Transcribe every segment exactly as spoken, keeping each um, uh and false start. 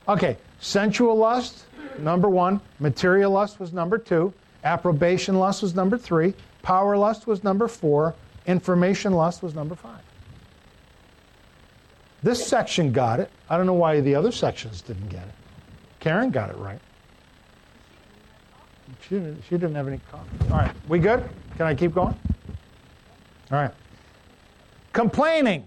Okay, sensual lust, number one. Material lust was number two. Approbation lust was number three. Power lust was number four. Information lust was number five. This section got it. I don't know why the other sections didn't get it. Karen got it right. She didn't, she didn't have any coffee. All right, we good? Can I keep going? All right. Complaining.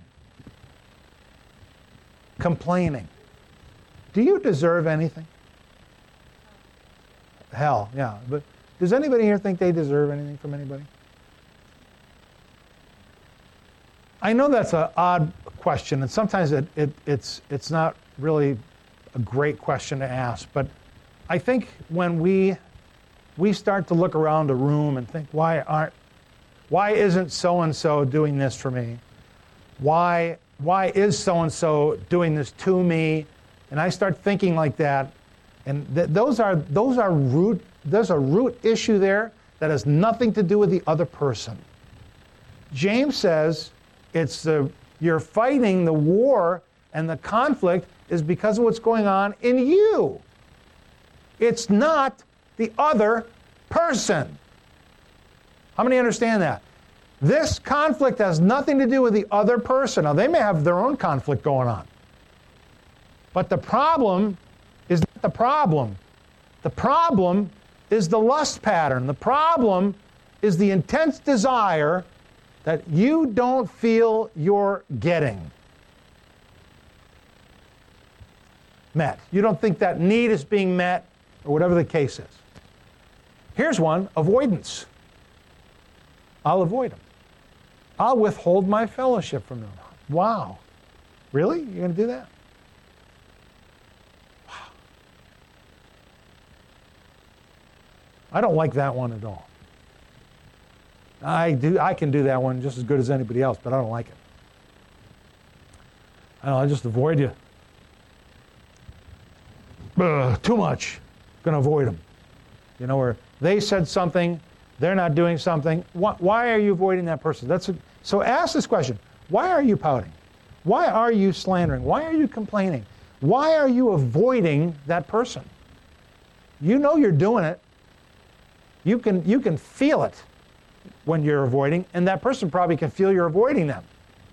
Complaining. Do you deserve anything? Hell, yeah. But does anybody here think they deserve anything from anybody? I know that's an odd question, and sometimes it, it, it's, it's not really a great question to ask, but I think when we, we start to look around a room and think, why aren't, why isn't so-and-so doing this for me? Why, why is so-and-so doing this to me? And I start thinking like that, and th- those are, those are root, there's a root issue there that has nothing to do with the other person. James says, It's the, you're fighting the war, and the conflict is because of what's going on in you. It's not the other person. How many understand that? This conflict has nothing to do with the other person. Now, they may have their own conflict going on. But the problem is not the problem. The problem is the lust pattern. The problem is the intense desire that you don't feel you're getting met. You don't think that need is being met, or whatever the case is. Here's one, avoidance. I'll avoid them. I'll withhold my fellowship from them. Wow. Really? You're going to do that? Wow. I don't like that one at all. I do. I can do that one just as good as anybody else, but I don't like it. I don't know, I just avoid you. Ugh, too much. Going to avoid them. You know, where they said something, they're not doing something. Why, why are you avoiding that person? That's a, so ask this question. Why are you pouting? Why are you slandering? Why are you complaining? Why are you avoiding that person? You know you're doing it. You can, you can feel it when you're avoiding, and that person probably can feel you're avoiding them.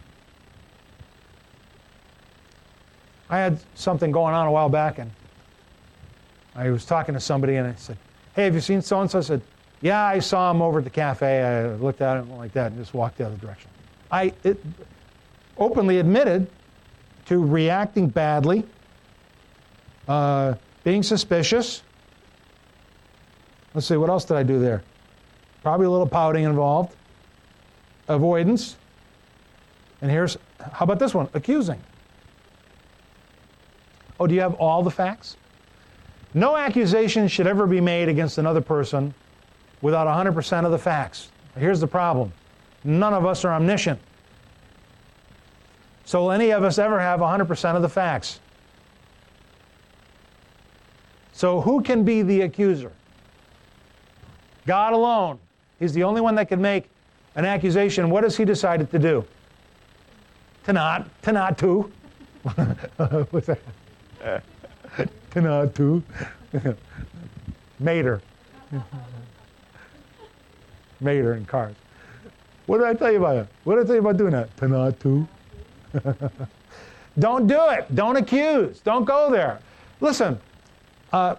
I had something going on a while back, and I was talking to somebody, and I said, hey, have you seen so-and-so? I said, yeah, I saw him over at the cafe. I looked at him like that and just walked the other direction. I it, openly admitted to reacting badly, uh, being suspicious. Let's see, what else did I do there? Probably a little pouting involved. Avoidance. And here's, how about this one? Accusing. Oh, do you have all the facts? No accusation should ever be made against another person without one hundred percent of the facts. Here's the problem. None of us are omniscient. So will any of us ever have one hundred percent of the facts? So who can be the accuser? God alone. He's the only one that can make an accusation. What has he decided to do? To not, to not to. What's that? To not to. Mater. Mater in cars. What did I tell you about it? What did I tell you about doing that? To not to. Don't do it. Don't accuse. Don't go there. Listen, uh,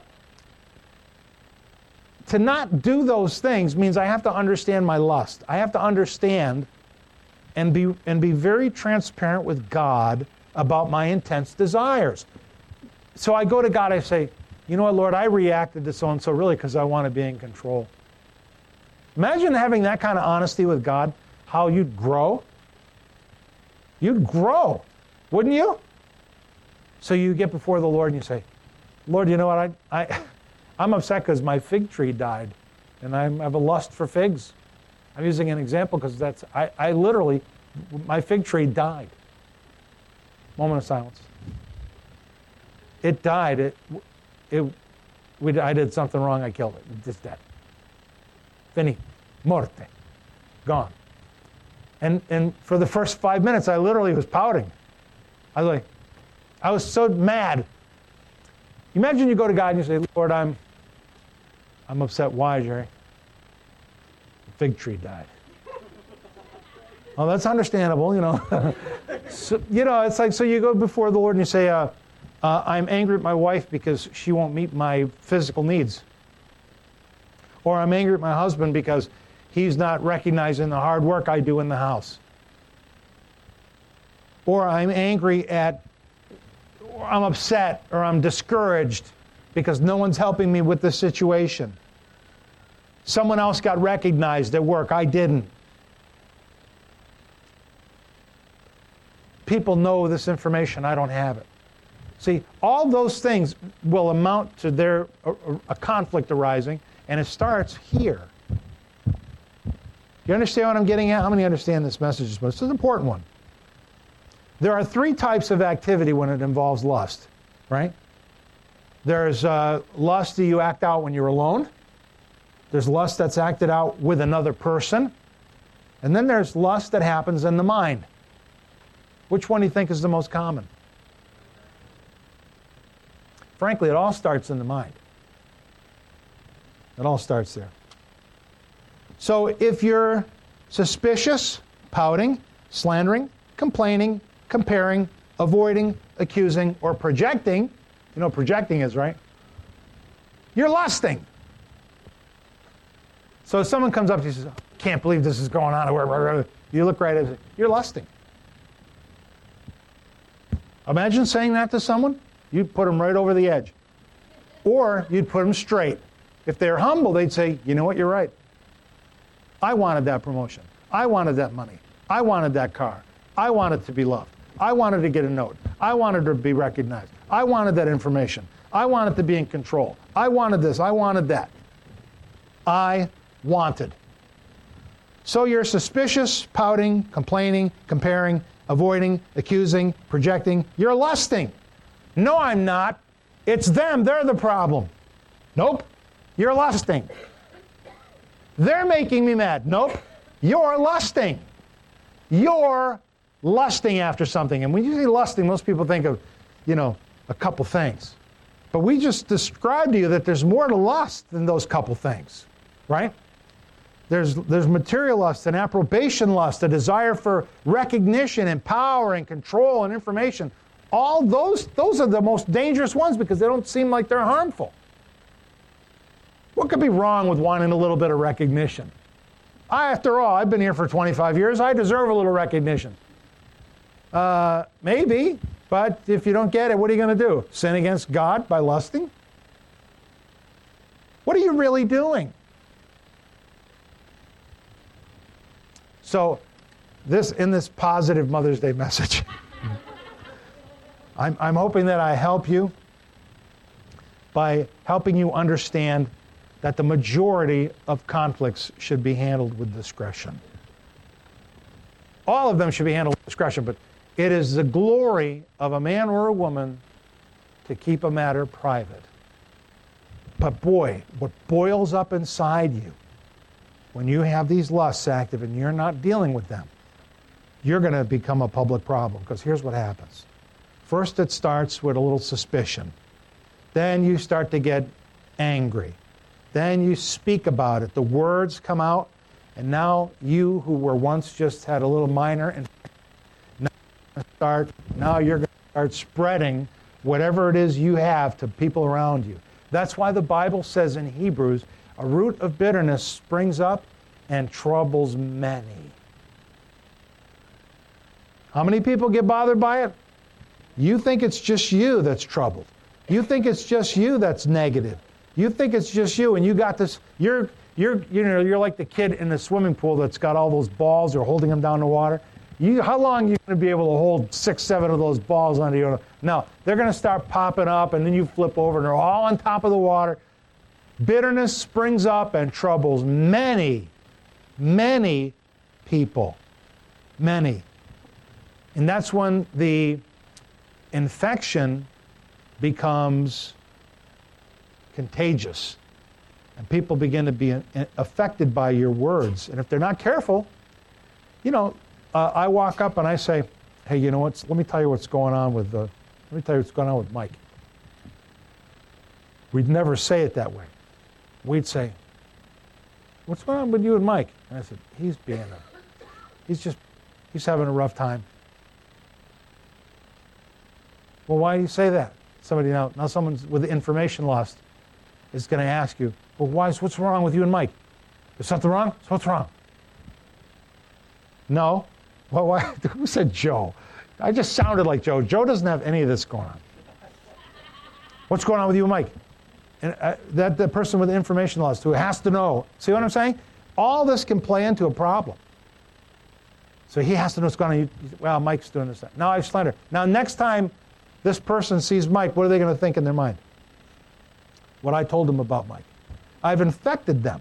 to not do those things means I have to understand my lust. I have to understand and be and be very transparent with God about my intense desires. So I go to God, I say, you know what, Lord, I reacted to so-and-so really because I want to be in control. Imagine having that kind of honesty with God, how you'd grow. You'd grow, wouldn't you? So you get before the Lord and you say, Lord, you know what, I, I, I'm upset because my fig tree died, and I have a lust for figs. I'm using an example because that's, I, I literally, my fig tree died. Moment of silence. It died. It, it, we, I did something wrong. I killed it. It's dead. Fini. Morte. Gone. And and for the first five minutes, I literally was pouting. I was like, I was so mad. Imagine you go to God and you say, Lord, I'm, I'm upset. Why, Jerry? The fig tree died. Oh, that's understandable, you know. So, you know, it's like, so you go before the Lord and you say, uh, uh, I'm angry at my wife because she won't meet my physical needs. Or I'm angry at my husband because he's not recognizing the hard work I do in the house. Or I'm angry at, or I'm upset, or I'm discouraged because no one's helping me with this situation. Someone else got recognized at work, I didn't. People know this information, I don't have it. See, all those things will amount to there a, a conflict arising, and it starts here. You understand what I'm getting at? How many understand this message? But it's an important one. There are three types of activity when it involves lust, right? There's uh, lust that you act out when you're alone. There's lust that's acted out with another person. And then there's lust that happens in the mind. Which one do you think is the most common? Frankly, it all starts in the mind. It all starts there. So if you're suspicious, pouting, slandering, complaining, comparing, avoiding, accusing, or projecting, you know what projecting is, right? You're lusting. So if someone comes up to you and says, I can't believe this is going on, you look right at it, you're lusting. Imagine saying that to someone. You'd put them right over the edge. Or you'd put them straight. If they're humble, they'd say, you know what, you're right. I wanted that promotion. I wanted that money. I wanted that car. I wanted to be loved. I wanted to get a note. I wanted to be recognized. I wanted that information. I wanted to be in control. I wanted this. I wanted that. I wanted. So you're suspicious, pouting, complaining, comparing, avoiding, accusing, projecting. You're lusting. No, I'm not. It's them. They're the problem. Nope. You're lusting. They're making me mad. Nope. You're lusting. You're lusting after something. And when you say lusting, most people think of, you know, a couple things. But we just described to you that there's more to lust than those couple things, right? There's, there's material lust and approbation lust, a desire for recognition and power and control and information. All those, those are the most dangerous ones because they don't seem like they're harmful. What could be wrong with wanting a little bit of recognition? I, after all, I've been here for twenty-five years. I deserve a little recognition. Uh, maybe, but if you don't get it, what are you going to do? Sin against God by lusting? What are you really doing? So, this in this positive Mother's Day message, I'm, I'm hoping that I help you by helping you understand that the majority of conflicts should be handled with discretion. All of them should be handled with discretion, but it is the glory of a man or a woman to keep a matter private. But boy, what boils up inside you when you have these lusts active and you're not dealing with them, you're going to become a public problem, because here's what happens. First, it starts with a little suspicion. Then you start to get angry. Then you speak about it. The words come out, and now you who were once just had a little minor, and now, start, now you're going to start spreading whatever it is you have to people around you. That's why the Bible says in Hebrews, a root of bitterness springs up and troubles many. How many people get bothered by it? You think it's just you that's troubled. You think it's just you that's negative. You think it's just you, and you got this. You're, you're, you know, you're like the kid in the swimming pool that's got all those balls. You're holding them down the water. You, how long are you going to be able to hold six, seven of those balls under your? No, they're going to start popping up, and then you flip over, and they're all on top of the water. Bitterness springs up and troubles many, many people, many, and that's when the infection becomes contagious, and people begin to be affected by your words. And if they're not careful, you know, uh, I walk up and I say, "Hey, you know what? Let me tell you what's going on with the. Let me tell you what's going on with Mike." We'd never say it that way. We'd say, what's going on with you and Mike? And I said, he's being a, he's just, he's having a rough time. Well, why do you say that? Somebody now, now someone with information lost is going to ask you, well, why is, what's wrong with you and Mike? Is something wrong? So what's wrong? No. Well, why? Who said Joe? I just sounded like Joe. Joe doesn't have any of this going on. What's going on with you and Mike? And uh, that the person with information loss who has to know. See what I'm saying? All this can play into a problem. So he has to know what's going on. You, well, Mike's doing this. Now I've slandered. Now next time this person sees Mike, what are they going to think in their mind? What I told them about Mike. I've infected them.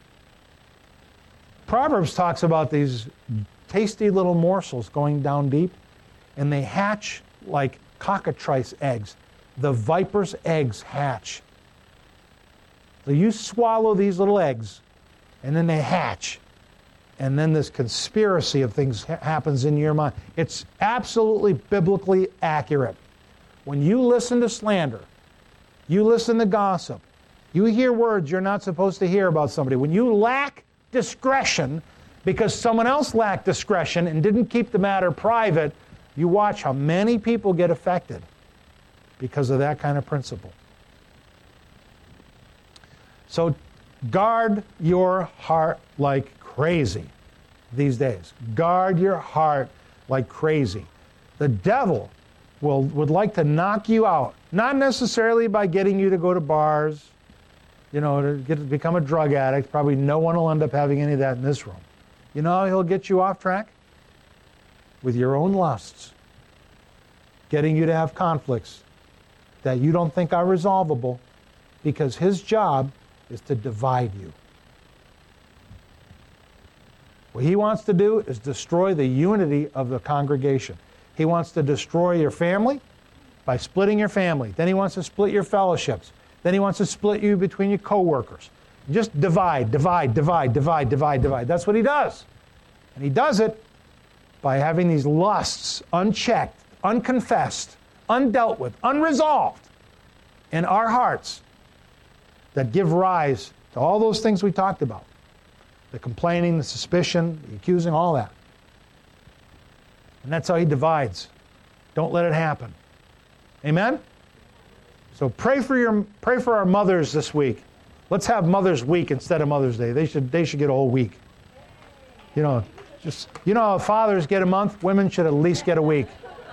Proverbs talks about these tasty little morsels going down deep, and they hatch like cockatrice eggs. The viper's eggs hatch. So you swallow these little eggs, and then they hatch. And then this conspiracy of things ha- happens in your mind. It's absolutely biblically accurate. When you listen to slander, you listen to gossip, you hear words you're not supposed to hear about somebody, when you lack discretion because someone else lacked discretion and didn't keep the matter private, you watch how many people get affected because of that kind of principle. So guard your heart like crazy these days. Guard your heart like crazy. The devil will would like to knock you out, not necessarily by getting you to go to bars, you know, to get to become a drug addict. Probably no one will end up having any of that in this room. You know how he'll get you off track? With your own lusts, getting you to have conflicts that you don't think are resolvable, because his job is to divide you. What he wants to do is destroy the unity of the congregation. He wants to destroy your family by splitting your family. Then he wants to split your fellowships. Then he wants to split you between your coworkers. Just divide, divide, divide, divide, divide, divide. That's what he does. And he does it by having these lusts unchecked, unconfessed, undealt with, unresolved in our hearts that give rise to all those things we talked about. The complaining, the suspicion, the accusing, all that. And that's how he divides. Don't let it happen. Amen? So pray for your pray for our mothers this week. Let's have Mother's Week instead of Mother's Day. They should they should get a whole week. You know, just you know how fathers get a month, women should at least get a week.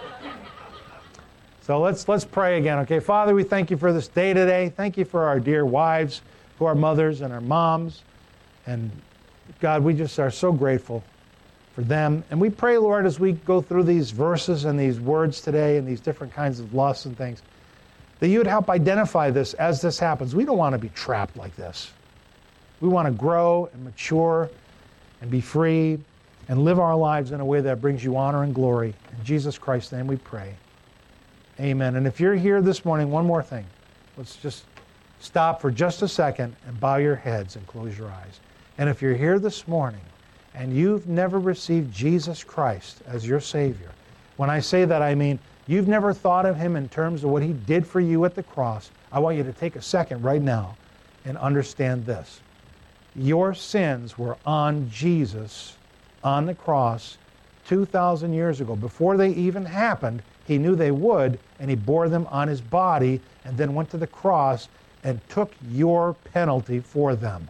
So let's let's pray again, okay? Father, we thank you for this day today. Thank you for our dear wives, who are mothers and our moms. And God, we just are so grateful for them. And we pray, Lord, as we go through these verses and these words today and these different kinds of lusts and things, that you would help identify this as this happens. We don't want to be trapped like this. We want to grow and mature and be free and live our lives in a way that brings you honor and glory. In Jesus Christ's name we pray. Amen. And if you're here this morning, one more thing. Let's just stop for just a second and bow your heads and close your eyes. And if you're here this morning and you've never received Jesus Christ as your Savior, when I say that, I mean you've never thought of him in terms of what he did for you at the cross, I want you to take a second right now and understand this. Your sins were on Jesus on the cross two thousand years ago. Before they even happened, he knew they would, and he bore them on his body and then went to the cross and took your penalty for them.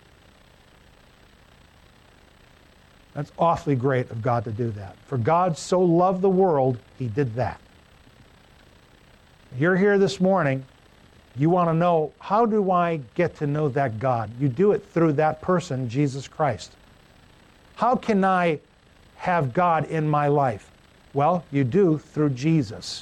That's awfully great of God to do that. For God so loved the world, he did that. You're here this morning, you want to know, how do I get to know that God? You do it through that person, Jesus Christ. How can I have God in my life? Well, you do through Jesus.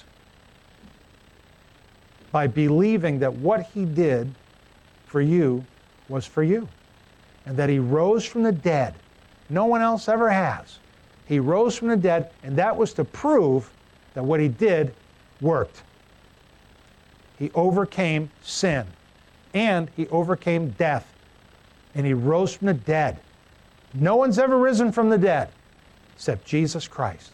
By believing that what he did for you was for you. And that he rose from the dead. No one else ever has. He rose from the dead, and that was to prove that what he did worked. He overcame sin, and he overcame death, and he rose from the dead. No one's ever risen from the dead except Jesus Christ.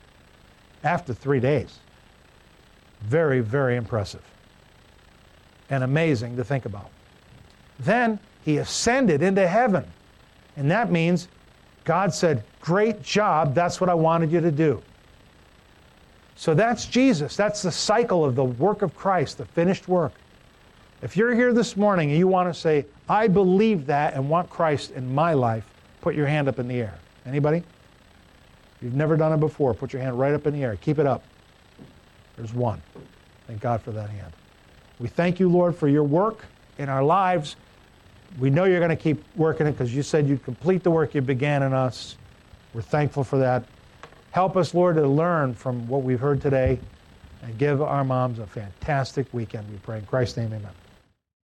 After three days. Very, very impressive. and amazing to think about. Then he ascended into heaven. And that means God said, great job, that's what I wanted you to do. So that's Jesus. That's the cycle of the work of Christ, the finished work. If you're here this morning and you want to say, I believe that and want Christ in my life, put your hand up in the air. Anybody? If you've never done it before, put your hand right up in the air. Keep it up. There's one. Thank God for that hand. We thank you, Lord, for your work in our lives. We know you're going to keep working it because you said you'd complete the work you began in us. We're thankful for that. Help us, Lord, to learn from what we've heard today and give our moms a fantastic weekend, we pray. In Christ's name, amen.